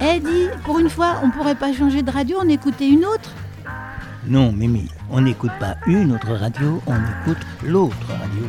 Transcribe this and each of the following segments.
Eh dis, pour une fois, on pourrait pas changer de radio, en écouter une autre? Non, Mimi, on n'écoute pas une autre radio, on écoute l'autre radio.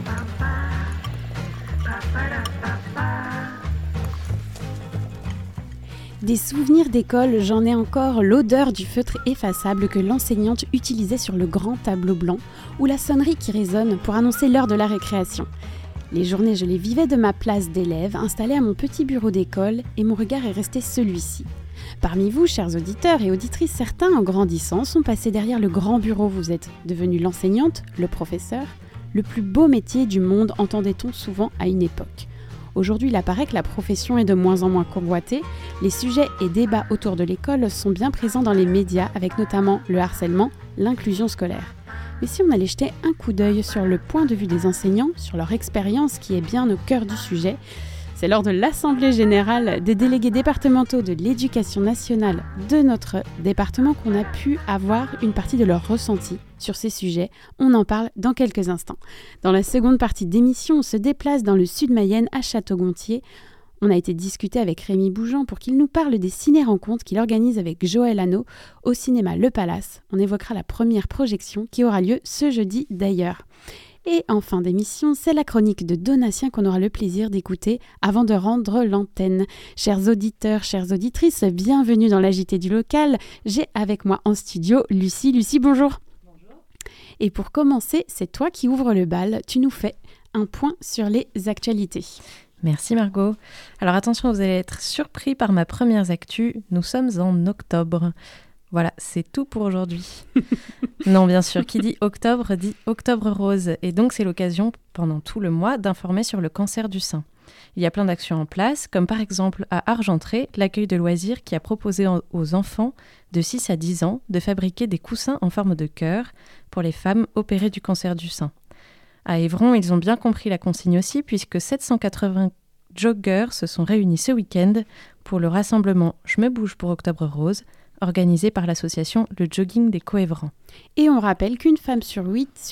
Des souvenirs d'école, j'en ai encore l'odeur du feutre effaçable que l'enseignante utilisait sur le grand tableau blanc ou la sonnerie qui résonne pour annoncer l'heure de la récréation. Les journées, je les vivais de ma place d'élève, installée à mon petit bureau d'école, et mon regard est resté celui-ci. Parmi vous, chers auditeurs et auditrices, certains, en grandissant, sont passés derrière le grand bureau. Vous êtes devenue l'enseignante, le professeur, le plus beau métier du monde, entendait-on souvent à une époque. Aujourd'hui, il apparaît que la profession est de moins en moins convoitée. Les sujets et débats autour de l'école sont bien présents dans les médias, avec notamment le harcèlement, l'inclusion scolaire. Mais si on allait jeter un coup d'œil sur le point de vue des enseignants, sur leur expérience qui est bien au cœur du sujet, c'est lors de l'Assemblée générale des délégués départementaux de l'éducation nationale de notre département qu'on a pu avoir une partie de leur ressenti sur ces sujets. On en parle dans quelques instants. Dans la seconde partie d'émission, on se déplace dans le sud Mayenne à Château-Gontier. On a été discuter avec Rémi Bougeant pour qu'il nous parle des ciné-rencontres qu'il organise avec Joël Hano au cinéma Le Palace. On évoquera la première projection qui aura lieu ce jeudi d'ailleurs. Et en fin d'émission, c'est la chronique de Donatien qu'on aura le plaisir d'écouter avant de rendre l'antenne. Chers auditeurs, chères auditrices, bienvenue dans l'AJT du local. J'ai avec moi en studio Lucie. Lucie, bonjour. Bonjour. Et pour commencer, c'est toi qui ouvres le bal. Tu nous fais un point sur les actualités. Merci Margot. Alors attention, vous allez être surpris par ma première actu. Nous sommes en octobre. Voilà, c'est tout pour aujourd'hui. Non, bien sûr, qui dit octobre rose. Et donc, c'est l'occasion, pendant tout le mois, d'informer sur le cancer du sein. Il y a plein d'actions en place, comme par exemple à Argentré, l'accueil de loisirs qui a proposé aux enfants de 6 à 10 ans de fabriquer des coussins en forme de cœur pour les femmes opérées du cancer du sein. À Évron, ils ont bien compris la consigne aussi, puisque 780 joggeurs se sont réunis ce week-end pour le rassemblement Je me bouge pour Octobre Rose, organisé par l'association Le Jogging des Coévrans. Et on rappelle qu'une femme sur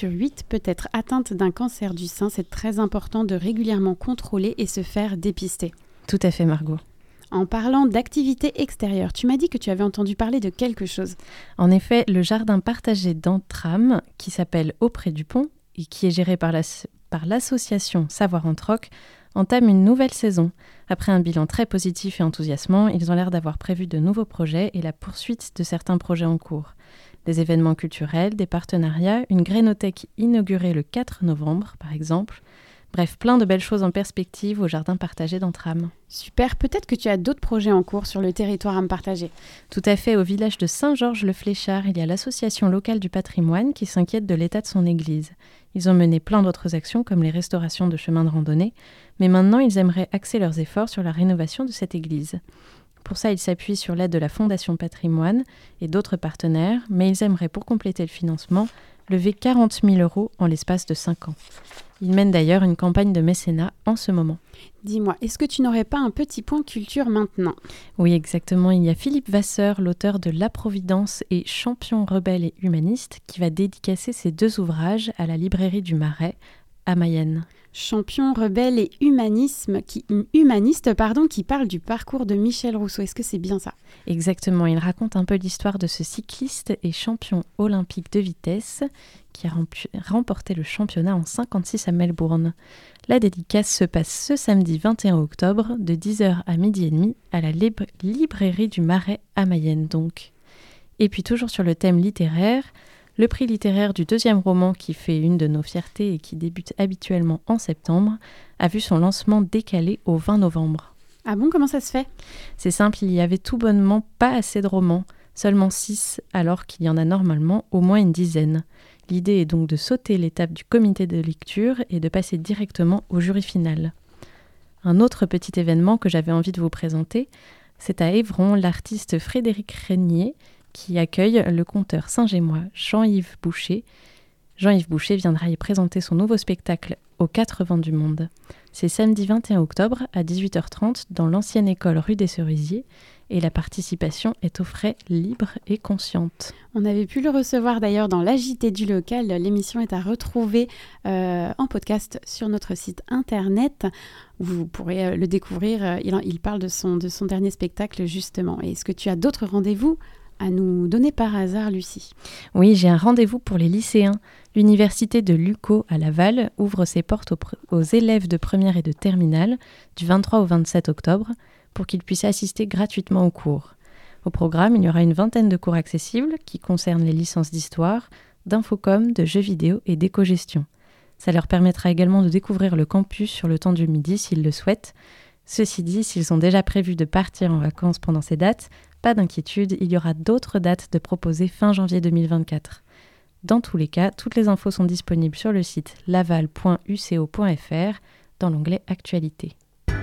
8 peut être atteinte d'un cancer du sein. C'est très important de régulièrement contrôler et se faire dépister. Tout à fait, Margot. En parlant d'activités extérieures, tu m'as dit que tu avais entendu parler de quelque chose. En effet, le jardin partagé d'Antram, qui s'appelle Auprès du Pont et qui est géré par l'association Savoir en Troc, entame une nouvelle saison. Après un bilan très positif et enthousiasmant, ils ont l'air d'avoir prévu de nouveaux projets et la poursuite de certains projets en cours. Des événements culturels, des partenariats, une grénothèque inaugurée le 4 novembre, par exemple. Bref, plein de belles choses en perspective au jardin partagé d'Antram. Super, peut-être que tu as d'autres projets en cours sur le territoire à me partager. Tout à fait, au village de Saint-Georges-le-Fléchard, il y a l'association locale du patrimoine qui s'inquiète de l'état de son église. Ils ont mené plein d'autres actions comme les restaurations de chemins de randonnée, mais maintenant ils aimeraient axer leurs efforts sur la rénovation de cette église. Pour ça, ils s'appuient sur l'aide de la Fondation Patrimoine et d'autres partenaires, mais ils aimeraient, pour compléter le financement, lever 40 000 € en l'espace de 5 ans. Ils mènent d'ailleurs une campagne de mécénat en ce moment. Dis-moi, est-ce que tu n'aurais pas un petit point culture maintenant ? Oui, exactement. Il y a Philippe Vasseur, l'auteur de La Providence et Champion rebelle et humaniste, qui va dédicacer ses 2 ouvrages à la librairie du Marais, à Mayenne. Champion rebelle et humaniste, qui parle du parcours de Michel Rousseau. Est-ce que c'est bien ça ? Exactement. Il raconte un peu l'histoire de ce cycliste et champion olympique de vitesse qui a remporté le championnat en 56 à Melbourne. La dédicace se passe ce samedi 21 octobre de 10h à 12h30 à la librairie du Marais à Mayenne donc. Et puis toujours sur le thème littéraire, le prix littéraire du 2e roman qui fait une de nos fiertés et qui débute habituellement en septembre a vu son lancement décalé au 20 novembre. Ah bon, comment ça se fait ? C'est simple, il y avait tout bonnement pas assez de romans, seulement 6 alors qu'il y en a normalement au moins une dizaine. L'idée est donc de sauter l'étape du comité de lecture et de passer directement au jury final. Un autre petit événement que j'avais envie de vous présenter, c'est à Évron l'artiste Frédéric Régnier qui accueille le conteur saint-gémois Jean-Yves Boucher. Jean-Yves Boucher viendra y présenter son nouveau spectacle aux 4 vents du monde. C'est samedi 21 octobre à 18h30 dans l'ancienne école rue des Cerisiers et la participation est aux frais libre et consciente. On avait pu le recevoir d'ailleurs dans l'AJT du local. L'émission est à retrouver en podcast sur notre site internet. Vous pourrez le découvrir. Il parle de son dernier spectacle justement. Et est-ce que tu as d'autres rendez-vous à nous donner par hasard, Lucie? Oui, j'ai un rendez-vous pour les lycéens. L'université de Lucot à Laval ouvre ses portes aux élèves de première et de terminale du 23 au 27 octobre pour qu'ils puissent assister gratuitement aux cours. Au programme, il y aura une vingtaine de cours accessibles qui concernent les licences d'histoire, d'infocom, de jeux vidéo et d'éco-gestion. Ça leur permettra également de découvrir le campus sur le temps du midi s'ils le souhaitent. Ceci dit, s'ils ont déjà prévu de partir en vacances pendant ces dates, pas d'inquiétude, il y aura d'autres dates de proposer fin janvier 2024. Dans tous les cas, toutes les infos sont disponibles sur le site laval.uco.fr dans l'onglet Actualité.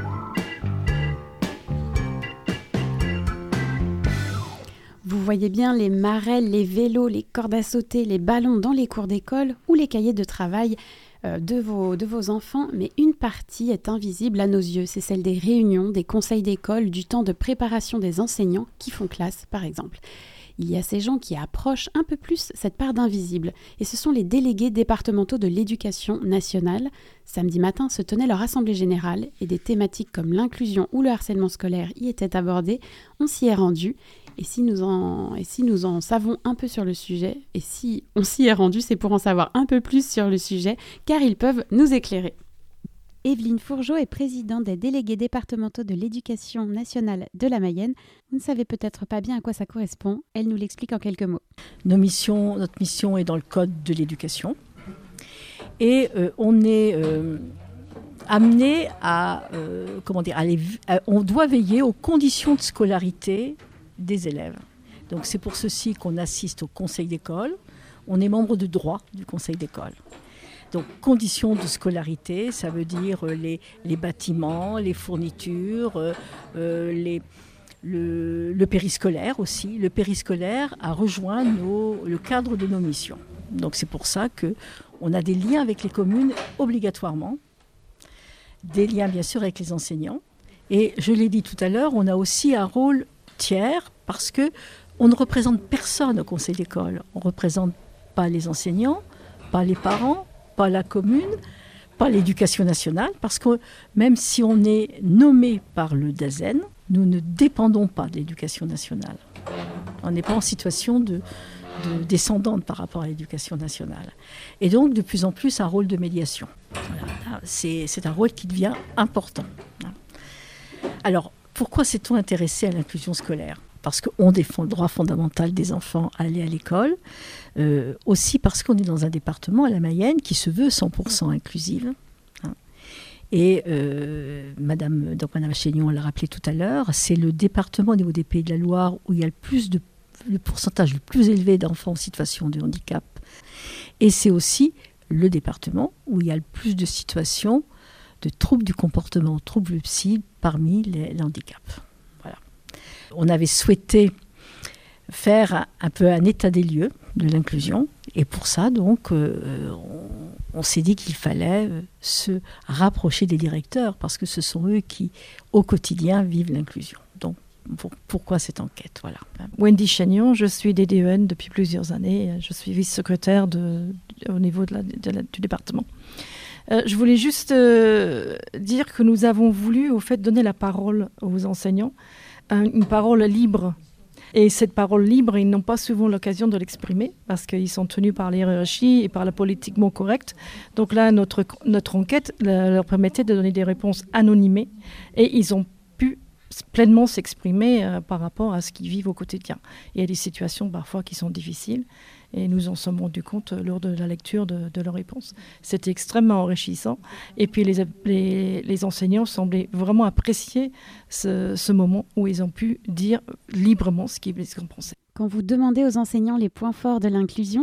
Vous voyez bien les marelles, les vélos, les cordes à sauter, les ballons dans les cours d'école ou les cahiers de travail de vos enfants, mais une partie est invisible à nos yeux, c'est celle des réunions, des conseils d'école, du temps de préparation des enseignants qui font classe par exemple. Il y a ces gens qui approchent un peu plus cette part d'invisible, et ce sont les délégués départementaux de l'éducation nationale. Samedi matin se tenait leur assemblée générale, et des thématiques comme l'inclusion ou le harcèlement scolaire y étaient abordées. On s'y est rendu, et si nous en savons un peu sur le sujet, et si on s'y est rendu, c'est pour en savoir un peu plus sur le sujet, car ils peuvent nous éclairer. Evelyne Fourgeot est présidente des délégués départementaux de l'éducation nationale de la Mayenne. Vous ne savez peut-être pas bien à quoi ça correspond. Elle nous l'explique en quelques mots. Notre mission est dans le code de l'éducation. Et on est amené on doit veiller aux conditions de scolarité des élèves. Donc c'est pour ceci qu'on assiste au conseil d'école. On est membre de droit du conseil d'école. Donc, conditions de scolarité, ça veut dire les bâtiments, les fournitures, le périscolaire aussi. Le périscolaire a rejoint le cadre de nos missions. Donc, c'est pour ça qu'on a des liens avec les communes obligatoirement, des liens bien sûr avec les enseignants. Et je l'ai dit tout à l'heure, on a aussi un rôle tiers parce qu'on ne représente personne au conseil d'école. On ne représente pas les enseignants, pas les parents, pas la commune, pas l'éducation nationale, parce que même si on est nommé par le DAZEN, nous ne dépendons pas de l'éducation nationale. On n'est pas en situation de descendante par rapport à l'éducation nationale. Et donc, de plus en plus, un rôle de médiation. Voilà. C'est un rôle qui devient important. Alors, pourquoi s'est-on intéressé à l'inclusion scolaire ? Parce qu'on défend le droit fondamental des enfants à aller à l'école, aussi parce qu'on est dans un département, à la Mayenne, qui se veut 100% inclusive. Et Madame Chénion l'a rappelé tout à l'heure, c'est le département au niveau des Pays de la Loire où il y a le pourcentage le plus élevé d'enfants en situation de handicap. Et c'est aussi le département où il y a le plus de situations de troubles du comportement, troubles psy parmi les handicaps. On avait souhaité faire un peu un état des lieux de l'inclusion. Et pour ça, donc, on s'est dit qu'il fallait se rapprocher des directeurs parce que ce sont eux qui, au quotidien, vivent l'inclusion. Donc, pourquoi cette enquête ? Voilà. Wendy Chénion, je suis DDEN depuis plusieurs années. Je suis vice-secrétaire au niveau du département. Je voulais juste dire que nous avons voulu, au fait, donner la parole aux enseignants, une parole libre. Et cette parole libre, ils n'ont pas souvent l'occasion de l'exprimer parce qu'ils sont tenus par l'hiérarchie et par la politiquement correcte. Donc là, notre enquête leur permettait de donner des réponses anonymées et ils ont pu pleinement s'exprimer par rapport à ce qu'ils vivent au quotidien. Il y a des situations parfois qui sont difficiles et nous en sommes rendus compte lors de la lecture de leurs réponses. C'était extrêmement enrichissant et puis les enseignants semblaient vraiment apprécier ce moment où ils ont pu dire librement ce qu'ils pensaient. Quand vous demandez aux enseignants les points forts de l'inclusion,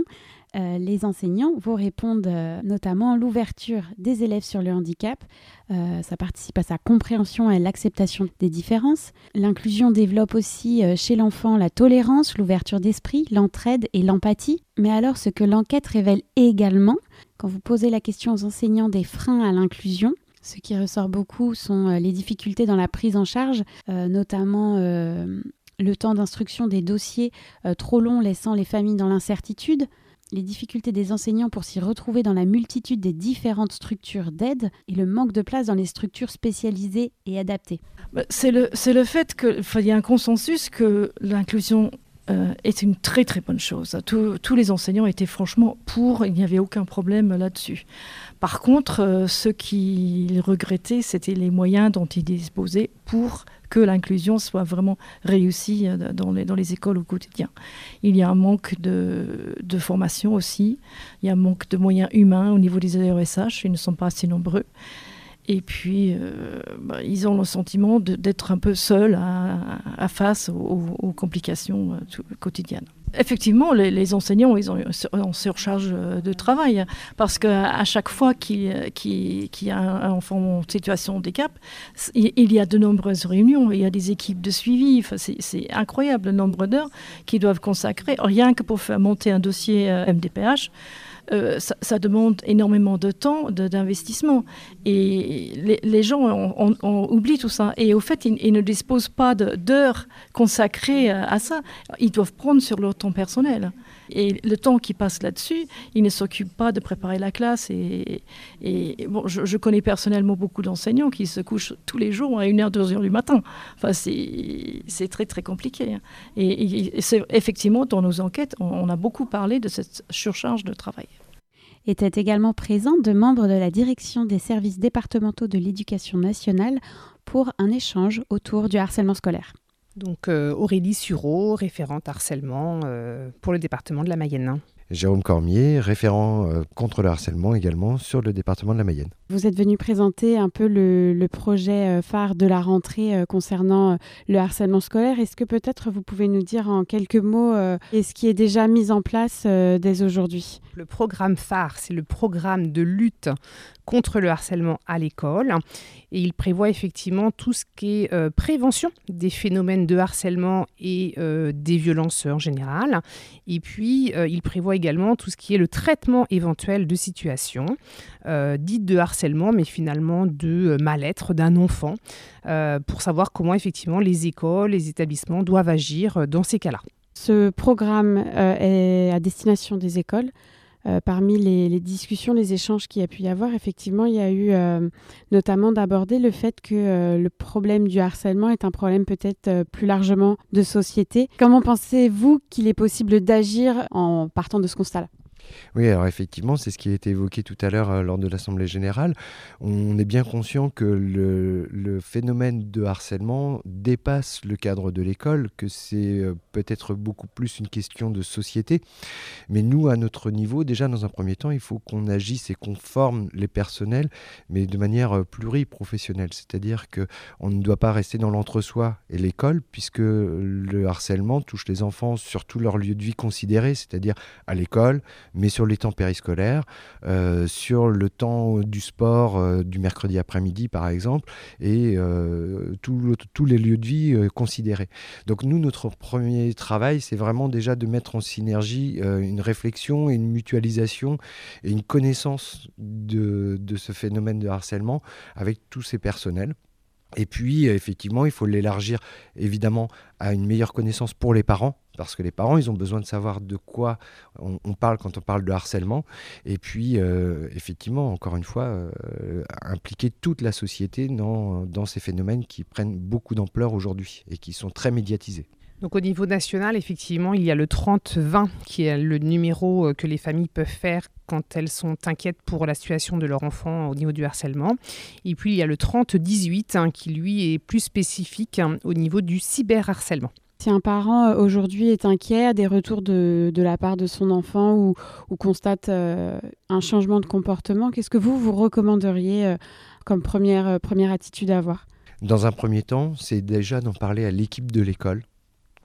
Les enseignants vous répondent notamment l'ouverture des élèves sur le handicap. Ça participe à sa compréhension et à l'acceptation des différences. L'inclusion développe aussi chez l'enfant la tolérance, l'ouverture d'esprit, l'entraide et l'empathie. Mais alors, ce que l'enquête révèle également, quand vous posez la question aux enseignants des freins à l'inclusion, ce qui ressort beaucoup sont les difficultés dans la prise en charge, notamment le temps d'instruction des dossiers trop long laissant les familles dans l'incertitude, les difficultés des enseignants pour s'y retrouver dans la multitude des différentes structures d'aide et le manque de place dans les structures spécialisées et adaptées. C'est le fait qu'il y a un consensus que l'inclusion est une très très bonne chose. Tous les enseignants étaient franchement pour, il n'y avait aucun problème là-dessus. Par contre, ce qu'ils regrettaient, c'était les moyens dont ils disposaient pour que l'inclusion soit vraiment réussie dans les écoles au quotidien. Il y a un manque de formation aussi, il y a un manque de moyens humains au niveau des AESH, ils ne sont pas assez nombreux. Et puis, ils ont le sentiment d'être un peu seuls face aux complications quotidiennes. Effectivement, les enseignants, ils ont en surcharge de travail, parce qu'à chaque fois qu'il y a un enfant en situation de handicap, il y a de nombreuses réunions, il y a des équipes de suivi. Enfin, c'est incroyable le nombre d'heures qu'ils doivent consacrer, rien que pour faire monter un dossier MDPH. Ça demande énormément de temps, d'investissement. Et les gens on oublie tout ça. Et au fait, ils ne disposent pas d'heures consacrées à ça. Ils doivent prendre sur leur temps personnel. Et le temps qu'ils passent là-dessus, ils ne s'occupent pas de préparer la classe. Et bon, je connais personnellement beaucoup d'enseignants qui se couchent tous les jours à 1h, 2h du matin. Enfin, c'est très, très compliqué. Et c'est, effectivement, dans nos enquêtes, on a beaucoup parlé de cette surcharge de travail. Étaient également présents deux membres de la direction des services départementaux de l'éducation nationale pour un échange autour du harcèlement scolaire. Donc Aurélie Sureau, référente harcèlement pour le département de la Mayenne. Jérôme Cormier, référent contre le harcèlement également sur le département de la Mayenne. Vous êtes venu présenter un peu le projet phare de la rentrée concernant le harcèlement scolaire. Est-ce que peut-être vous pouvez nous dire en quelques mots ce qui est déjà mis en place dès aujourd'hui ? Le programme phare, c'est le programme de lutte contre le harcèlement à l'école. Et il prévoit effectivement tout ce qui est prévention des phénomènes de harcèlement et des violences en général. Et puis, il prévoit également tout ce qui est le traitement éventuel de situations dites de harcèlement, mais finalement de mal-être d'un enfant, pour savoir comment effectivement les écoles, les établissements doivent agir dans ces cas-là. Ce programme est à destination des écoles. Parmi les discussions, les échanges qu'il y a pu y avoir, effectivement, il y a eu notamment d'aborder le fait que le problème du harcèlement est un problème peut-être plus largement de société. Comment pensez-vous qu'il est possible d'agir en partant de ce constat-là ? Oui, alors effectivement, c'est ce qui a été évoqué tout à l'heure lors de l'Assemblée générale. On est bien conscient que le phénomène de harcèlement dépasse le cadre de l'école, que c'est peut-être beaucoup plus une question de société. Mais nous, à notre niveau, déjà dans un premier temps, il faut qu'on agisse et qu'on forme les personnels, mais de manière pluriprofessionnelle. C'est-à-dire qu'on ne doit pas rester dans l'entre-soi et l'école, puisque le harcèlement touche les enfants sur tout leur lieu de vie considéré, c'est-à-dire à l'école, mais sur les temps périscolaires, sur le temps du sport du mercredi après-midi par exemple, et tous les lieux de vie considérés. Donc nous, notre premier travail, c'est vraiment déjà de mettre en synergie une réflexion et une mutualisation et une connaissance de ce phénomène de harcèlement avec tous ces personnels. Et puis, effectivement, il faut l'élargir, évidemment, à une meilleure connaissance pour les parents, parce que les parents, ils ont besoin de savoir de quoi on parle quand on parle de harcèlement. Et puis, effectivement, encore une fois, impliquer toute la société dans ces phénomènes qui prennent beaucoup d'ampleur aujourd'hui et qui sont très médiatisés. Donc au niveau national, effectivement, il y a le 30-20 qui est le numéro que les familles peuvent faire quand elles sont inquiètes pour la situation de leur enfant au niveau du harcèlement. Et puis il y a le 30-18 qui lui est plus spécifique au niveau du cyberharcèlement. Si un parent aujourd'hui est inquiet, a des retours de la part de son enfant ou constate un changement de comportement, qu'est-ce que vous recommanderiez comme première attitude à avoir ? Dans un premier temps, c'est déjà d'en parler à l'équipe de l'école.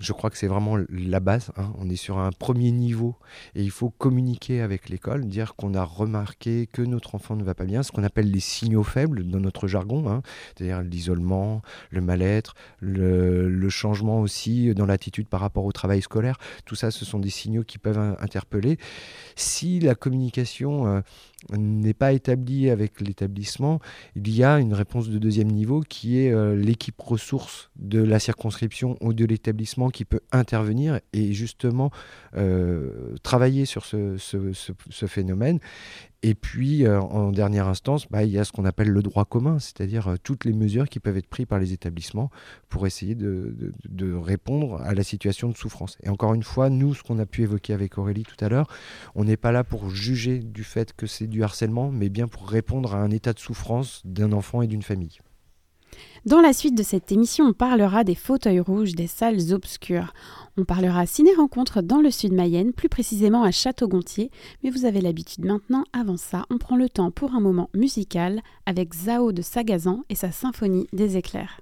Je crois que c'est vraiment la base. On est sur un premier niveau et il faut communiquer avec l'école, dire qu'on a remarqué que notre enfant ne va pas bien, ce qu'on appelle les signaux faibles dans notre jargon, c'est-à-dire l'isolement, le mal-être, le changement aussi dans l'attitude par rapport au travail scolaire. Tout ça, ce sont des signaux qui peuvent interpeller. Si la communication n'est pas établie avec l'établissement, il y a une réponse de deuxième niveau qui est l'équipe ressources de la circonscription ou de l'établissement qui peut intervenir et justement travailler sur ce phénomène. Et puis, en dernière instance, il y a ce qu'on appelle le droit commun, c'est-à-dire toutes les mesures qui peuvent être prises par les établissements pour essayer de répondre à la situation de souffrance. Et encore une fois, nous, ce qu'on a pu évoquer avec Aurélie tout à l'heure, on n'est pas là pour juger du fait que c'est du harcèlement, mais bien pour répondre à un état de souffrance d'un enfant et d'une famille. Dans la suite de cette émission, on parlera des fauteuils rouges, des salles obscures. On parlera ciné-rencontre dans le sud Mayenne, plus précisément à Château-Gontier. Mais vous avez l'habitude maintenant, avant ça, on prend le temps pour un moment musical avec Zao de Sagazan et sa symphonie des éclairs.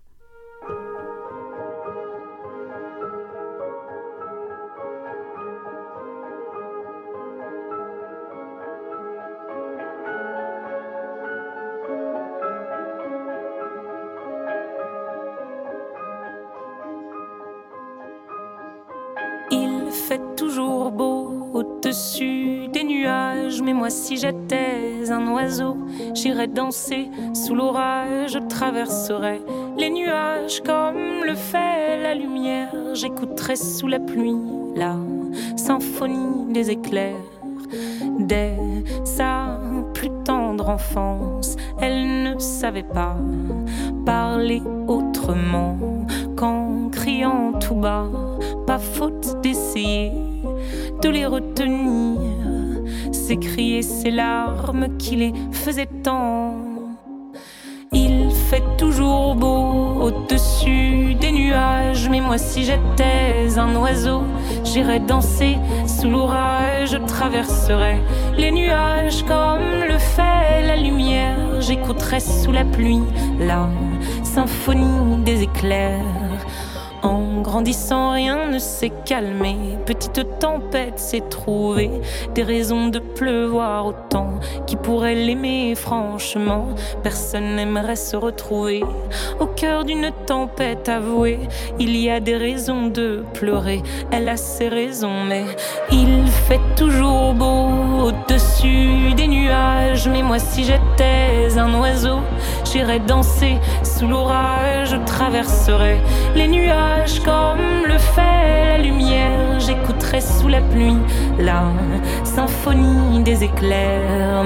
Fait toujours beau au-dessus des nuages, mais moi si j'étais un oiseau, j'irais danser sous l'orage, je traverserais les nuages comme le fait la lumière, j'écouterais sous la pluie la symphonie des éclairs. Dès sa plus tendre enfance, elle ne savait pas parler autrement qu'en criant tout bas. Pas faute d'essayer de les retenir, s'écrier ces larmes qui les faisaient tant. Il fait toujours beau au-dessus des nuages, mais moi si j'étais un oiseau, j'irais danser sous l'orage, je traverserais les nuages comme le fait la lumière, j'écouterais sous la pluie la symphonie des éclairs. En grandissant, rien ne s'est calmé. Petite tempête s'est trouvée, des raisons de pleuvoir autant. Qui pourrait l'aimer franchement? Personne n'aimerait se retrouver au cœur d'une tempête avouée. Il y a des raisons de pleurer, elle a ses raisons, mais il fait toujours beau au-dessus des nuages. Mais moi si j'étais un oiseau, j'irais danser sous l'orage, je traverserais les nuages comme le fait la lumière, j'écouterai sous la pluie la symphonie des éclairs.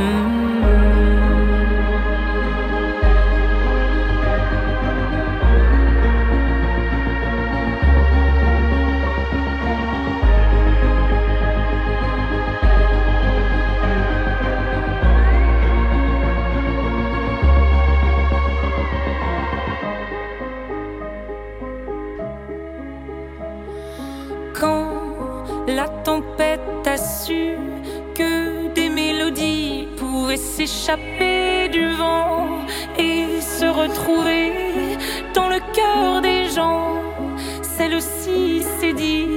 La tempête a su que des mélodies pouvaient s'échapper du vent et se retrouver dans le cœur des gens. Celle-ci c'est dire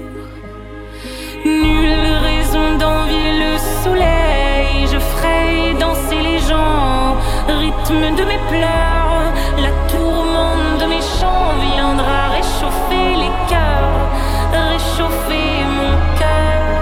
nulle raison d'envier le soleil. Je ferai danser les gens, rythme de mes pleurs. La tourmente de mes chants viendra réchauffer les cœurs, réchauffer mon cœur.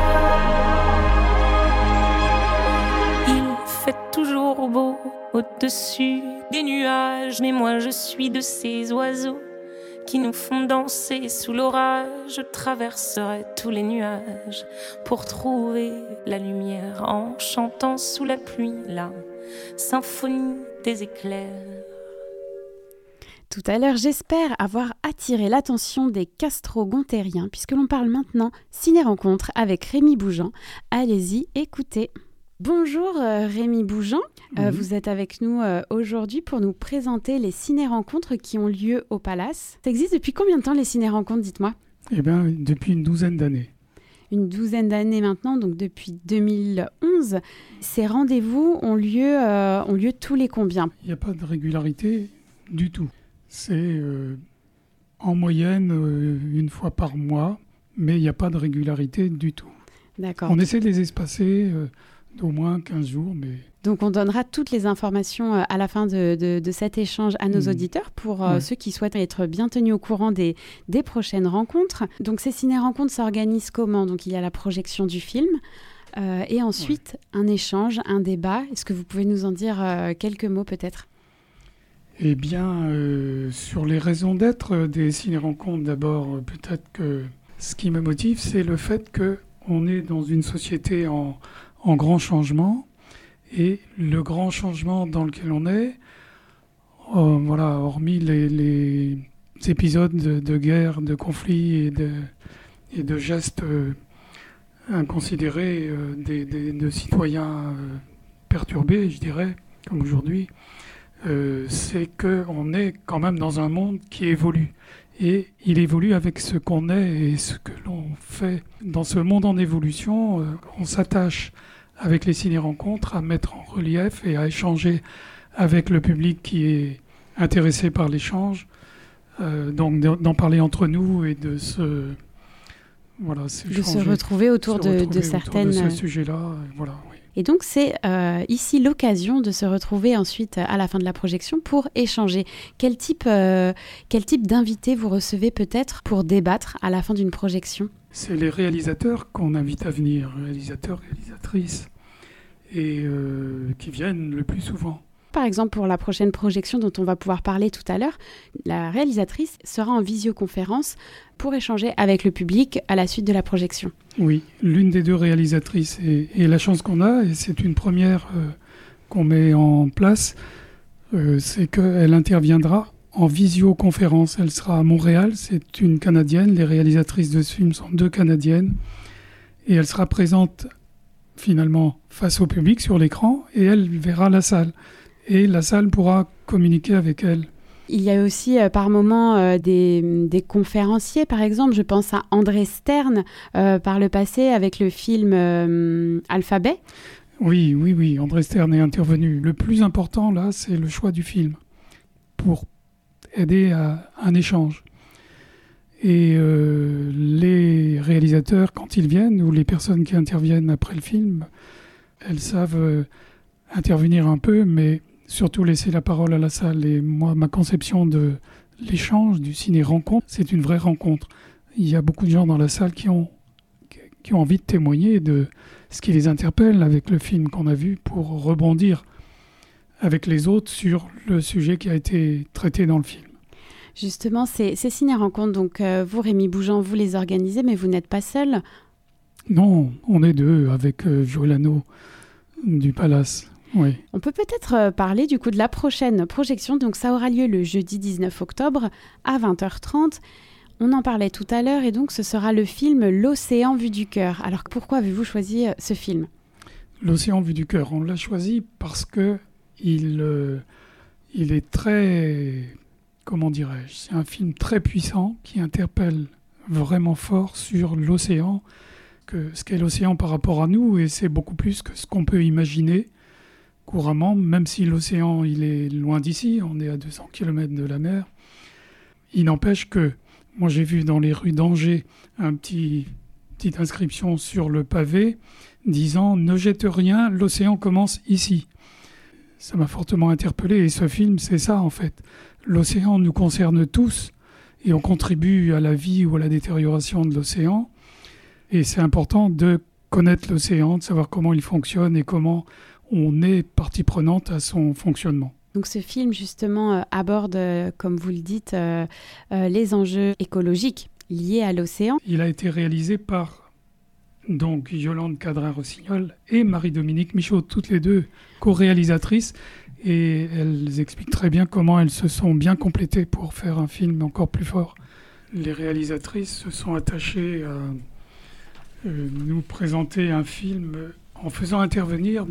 Il fait toujours beau au-dessus des nuages, mais moi je suis de ces oiseaux qui nous font danser sous l'orage. Je traverserai tous les nuages pour trouver la lumière en chantant sous la pluie la symphonie des éclairs. Tout à l'heure, j'espère avoir attiré l'attention des Castro-Gontériens puisque l'on parle maintenant ciné-rencontre avec Rémi Boujean. Allez-y, écoutez. Bonjour Rémi Boujean, vous êtes avec nous aujourd'hui pour nous présenter les ciné-rencontres qui ont lieu au Palace. Ça existe depuis combien de temps les ciné-rencontres, dites-moi ? Eh bien, depuis une douzaine d'années. Une douzaine d'années maintenant, donc depuis 2011. Ces rendez-vous ont lieu tous les combien ? Il n'y a pas de régularité du tout. C'est En moyenne, une fois par mois, mais il n'y a pas de régularité du tout. D'accord. On essaie de les espacer d'au moins 15 jours, mais... Donc on donnera toutes les informations à la fin de cet échange à nos auditeurs pour ceux qui souhaitent être bien tenus au courant des prochaines rencontres. Donc ces ciné-rencontres s'organisent comment ? Donc il y a la projection du film et ensuite un échange, un débat. Est-ce que vous pouvez nous en dire quelques mots peut-être ? Eh bien, sur les raisons d'être des ciné-rencontres, d'abord, peut-être que ce qui me motive, c'est le fait qu'on est dans une société en grand changement. Et le grand changement dans lequel on est, hormis les épisodes de guerre, de conflits et de gestes inconsidérés de citoyens perturbés, je dirais, comme aujourd'hui, c'est qu'on est quand même dans un monde qui évolue. Et il évolue avec ce qu'on est et ce que l'on fait. Dans ce monde en évolution, on s'attache avec les ciné-rencontres, à mettre en relief et à échanger avec le public qui est intéressé par l'échange. Donc d'en parler entre nous et de se retrouver autour de certaines... Autour de ce sujet-là, voilà, oui. Et donc c'est ici l'occasion de se retrouver ensuite à la fin de la projection pour échanger. Quel type d'invités vous recevez peut-être pour débattre à la fin d'une projection ? C'est les réalisateurs qu'on invite à venir, réalisateurs, réalisatrices, et qui viennent le plus souvent. Par exemple, pour la prochaine projection dont on va pouvoir parler tout à l'heure, la réalisatrice sera en visioconférence pour échanger avec le public à la suite de la projection. Oui, l'une des deux réalisatrices. Et la chance qu'on a, et c'est une première qu'on met en place, c'est qu'elle interviendra en visioconférence. Elle sera à Montréal, c'est une Canadienne. Les réalisatrices de ce film sont 2 Canadiennes. Et elle sera présente finalement face au public sur l'écran et elle verra la salle. Et la salle pourra communiquer avec elle. Il y a aussi par moments des conférenciers, par exemple. Je pense à André Stern par le passé avec le film Alphabet. Oui, André Stern est intervenu. Le plus important là, c'est le choix du film pour aider à un échange. Et les réalisateurs, quand ils viennent, ou les personnes qui interviennent après le film, elles savent intervenir un peu, mais surtout laisser la parole à la salle. Et moi, ma conception de l'échange, du ciné-rencontre, c'est une vraie rencontre. Il y a beaucoup de gens dans la salle qui ont envie de témoigner de ce qui les interpelle avec le film qu'on a vu pour rebondir avec les autres sur le sujet qui a été traité dans le film. Justement, ces ciné-rencontres, donc vous, Rémi Bougeant, vous les organisez, mais vous n'êtes pas seul ? Non, on est 2 avec Violano du Palace. Oui. On peut peut-être parler du coup de la prochaine projection. Donc ça aura lieu le jeudi 19 octobre à 20h30. On en parlait tout à l'heure et donc ce sera le film L'Océan vu du cœur. Alors pourquoi avez-vous choisi ce film ? L'Océan vu du cœur, on l'a choisi parce que il est très... Comment dirais-je ? C'est un film très puissant qui interpelle vraiment fort sur l'océan, que ce qu'est l'océan par rapport à nous, et c'est beaucoup plus que ce qu'on peut imaginer couramment, même si l'océan il est loin d'ici, on est à 200 km de la mer. Il n'empêche que, moi j'ai vu dans les rues d'Angers une petite inscription sur le pavé disant « Ne jette rien, l'océan commence ici ». Ça m'a fortement interpellé, et ce film c'est ça en fait. L'océan nous concerne tous et on contribue à la vie ou à la détérioration de l'océan. Et c'est important de connaître l'océan, de savoir comment il fonctionne et comment on est partie prenante à son fonctionnement. Donc ce film justement aborde, comme vous le dites, les enjeux écologiques liés à l'océan. Il a été réalisé par donc Yolande Cadrin-Rossignol et Marie-Dominique Michaud, toutes les 2 co-réalisatrices. Et elles expliquent très bien comment elles se sont bien complétées pour faire un film encore plus fort. Les réalisatrices se sont attachées à nous présenter un film en faisant intervenir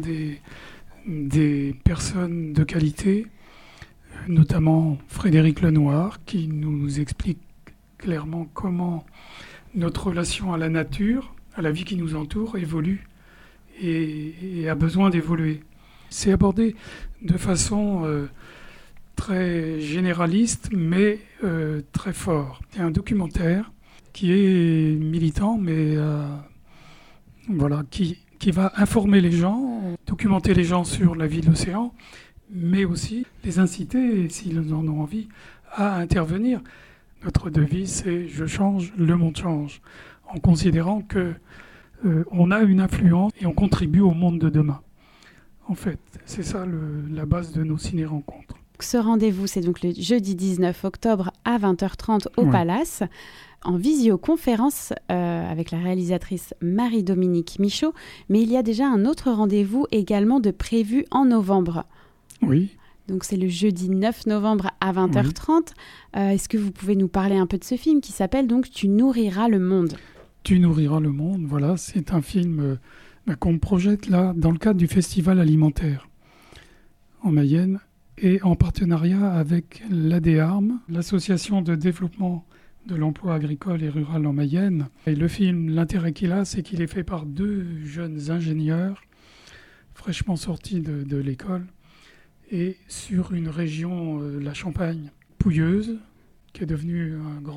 des personnes de qualité, notamment Frédéric Lenoir, qui nous explique clairement comment notre relation à la nature, à la vie qui nous entoure, évolue et a besoin d'évoluer. C'est abordé de façon très généraliste, mais très fort. C'est un documentaire qui est militant, mais voilà, qui va informer les gens, documenter les gens sur la vie de l'océan, mais aussi les inciter, s'ils en ont envie, à intervenir. Notre devise, c'est « Je change, le monde change », en considérant que on a une influence et on contribue au monde de demain. En fait, c'est ça la base de nos ciné-rencontres. Ce rendez-vous, c'est donc le jeudi 19 octobre à 20h30 au Palace, en visioconférence avec la réalisatrice Marie-Dominique Michaud. Mais il y a déjà un autre rendez-vous également de prévu en novembre. Oui. Donc c'est le jeudi 9 novembre à 20h30. Est-ce que vous pouvez nous parler un peu de ce film qui s'appelle donc « Tu nourriras le monde ». Tu nourriras le monde, voilà, c'est un film qu'on projette là dans le cadre du Festival alimentaire en Mayenne et en partenariat avec l'ADEARM, l'Association de développement de l'emploi agricole et rural en Mayenne. Et le film, l'intérêt qu'il a, c'est qu'il est fait par 2 jeunes ingénieurs fraîchement sortis de l'école et sur une région, la Champagne, pouilleuse, qui est devenue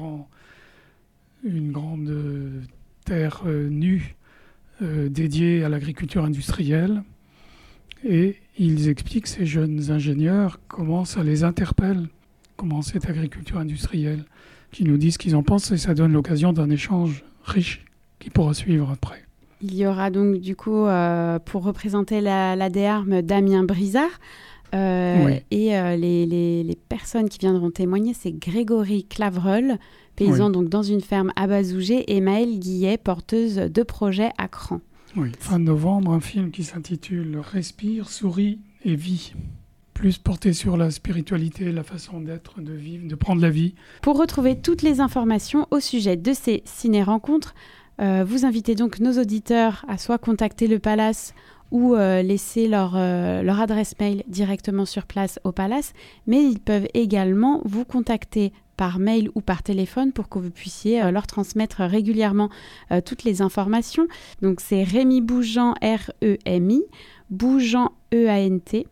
une grande terre nue dédiée à l'agriculture industrielle. Et ils expliquent, ces jeunes ingénieurs, comment ça les interpelle, comment cette agriculture industrielle, qui nous disent ce qu'ils en pensent, et ça donne l'occasion d'un échange riche qui pourra suivre après. Il y aura donc du coup, pour représenter la DEARM, Damien Brizard. Et les personnes qui viendront témoigner, c'est Grégory Clavreul, paysan donc dans une ferme à Bazougé, et Maëlle Guillet, porteuse de projet à Cran. Oui, fin novembre, un film qui s'intitule « Respire, souris et vie ». Plus porté sur la spiritualité, la façon d'être, de vivre, de prendre la vie. Pour retrouver toutes les informations au sujet de ces ciné-rencontres, vous invitez donc nos auditeurs à soit contacter le Palace ou laisser leur adresse mail directement sur place au Palace, mais ils peuvent également vous contacter par mail ou par téléphone pour que vous puissiez leur transmettre régulièrement toutes les informations. Donc c'est Rémi Bougeant, R-E-M-I, Bougeant, E-A-N-T,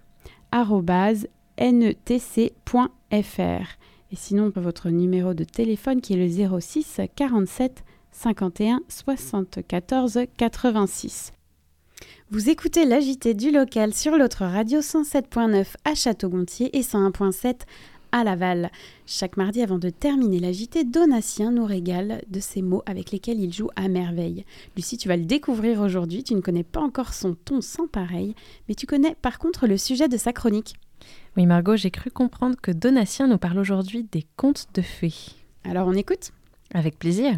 @netc.fr. Et sinon, votre numéro de téléphone qui est le 06 47 51 74 86. Vous écoutez la JT du local sur l'autre radio 107.9 à Château-Gontier et 101.7 à Laval. Chaque mardi, avant de terminer la JT, Donatien nous régale de ces mots avec lesquels il joue à merveille. Lucie, tu vas le découvrir aujourd'hui. Tu ne connais pas encore son ton sans pareil, mais tu connais par contre le sujet de sa chronique. Oui, Margot, j'ai cru comprendre que Donatien nous parle aujourd'hui des contes de fées. Alors, on écoute ? Avec plaisir.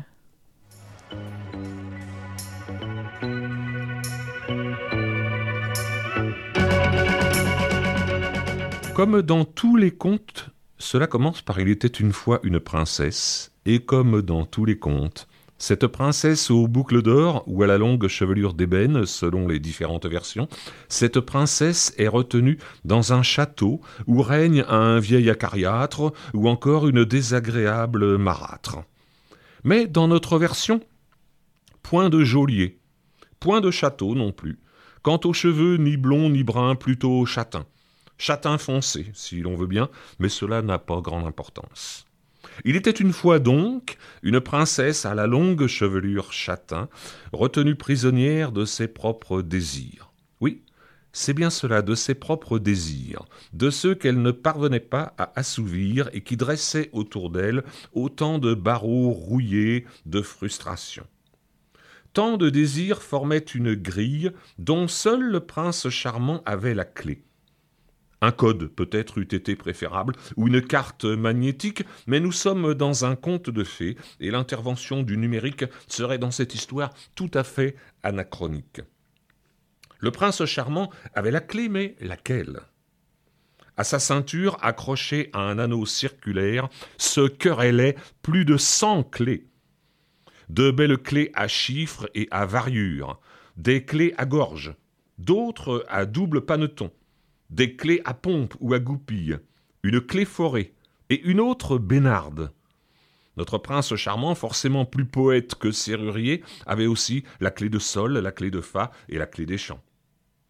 Comme dans tous les contes, cela commence par « Il était une fois une princesse », et comme dans tous les contes, cette princesse aux boucles d'or ou à la longue chevelure d'ébène, selon les différentes versions, cette princesse est retenue dans un château où règne un vieil acariâtre ou encore une désagréable marâtre. Mais dans notre version, point de geôlier, point de château non plus, quant aux cheveux ni blonds ni bruns, plutôt châtains. Châtain foncé, si l'on veut bien, mais cela n'a pas grande importance. Il était une fois donc une princesse à la longue chevelure châtain, retenue prisonnière de ses propres désirs. Oui, c'est bien cela, de ses propres désirs, de ceux qu'elle ne parvenait pas à assouvir et qui dressaient autour d'elle autant de barreaux rouillés de frustration. Tant de désirs formaient une grille dont seul le prince charmant avait la clé. Un code peut-être eût été préférable, ou une carte magnétique, mais nous sommes dans un conte de fées, et l'intervention du numérique serait dans cette histoire tout à fait anachronique. Le prince charmant avait la clé, mais laquelle ? À sa ceinture, accrochée à un anneau circulaire, se querellaient plus de 100 clés. De belles clés à chiffres et à variures, des clés à gorge, d'autres à double paneton, des clés à pompe ou à goupille, une clé forée et une autre bénarde. Notre prince charmant, forcément plus poète que serrurier, avait aussi la clé de sol, la clé de fa et la clé des champs.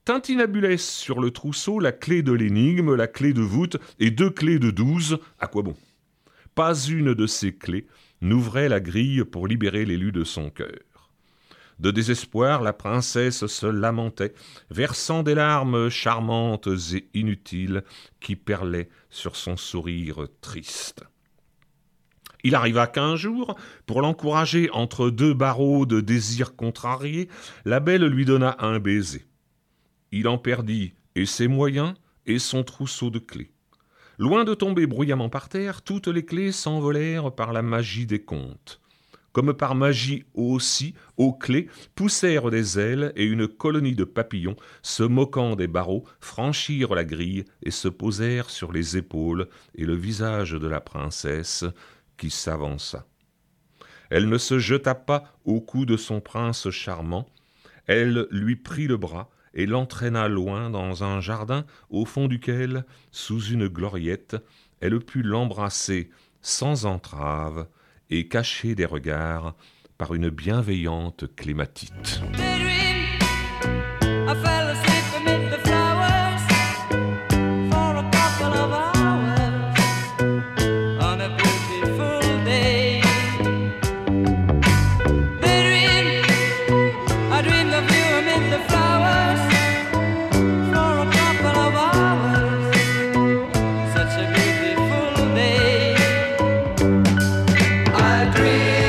tintinabulait sur le trousseau la clé de l'énigme, la clé de voûte et 2 clés de 12. À quoi bon? Pas une de ces clés n'ouvrait la grille pour libérer l'élu de son cœur. De désespoir, la princesse se lamentait, versant des larmes charmantes et inutiles qui perlaient sur son sourire triste. Il arriva qu'un jour, pour l'encourager entre 2 barreaux de désirs contrariés, la belle lui donna un baiser. Il en perdit et ses moyens et son trousseau de clés. Loin de tomber bruyamment par terre, toutes les clés s'envolèrent par la magie des contes. Comme par magie aussi, aux clés poussèrent des ailes et une colonie de papillons, se moquant des barreaux, franchirent la grille et se posèrent sur les épaules et le visage de la princesse qui s'avança. Elle ne se jeta pas au cou de son prince charmant, elle lui prit le bras et l'entraîna loin dans un jardin au fond duquel, sous une gloriette, elle put l'embrasser sans entrave et cacher des regards par une bienveillante clématite.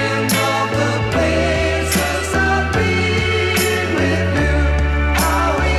With you, how we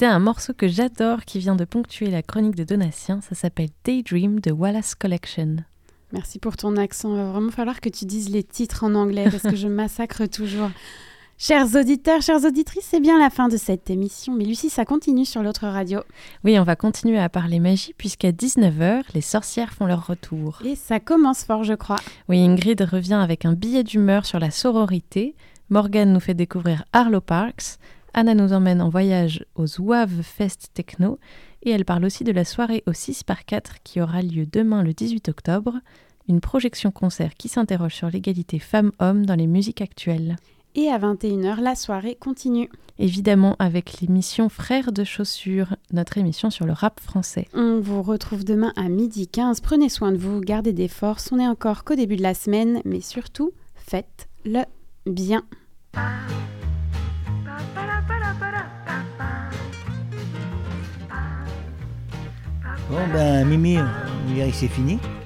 C'était un morceau que j'adore qui vient de ponctuer la chronique de Donatien. Ça s'appelle Daydream de Wallace Collection. Merci pour ton accent. Il va vraiment falloir que tu dises les titres en anglais parce que je massacre toujours. Chers auditeurs, chères auditrices, c'est bien la fin de cette émission. Mais Lucie, ça continue sur l'autre radio. Oui, on va continuer à parler magie puisqu'à 19h, les sorcières font leur retour. Et ça commence fort, je crois. Oui, Ingrid revient avec un billet d'humeur sur la sororité. Morgane nous fait découvrir Arlo Parks. Anna nous emmène en voyage au Zouave Fest Techno. Et elle parle aussi de la soirée au 6x4 qui aura lieu demain le 18 octobre. Une projection-concert qui s'interroge sur l'égalité femmes-hommes dans les musiques actuelles. Et à 21h, la soirée continue. Évidemment avec l'émission Frères de chaussures, notre émission sur le rap français. On vous retrouve demain à 12h15. Prenez soin de vous, gardez des forces. On n'est encore qu'au début de la semaine, mais surtout, faites-le bien. Bon ben Mimi, on dirait que c'est fini.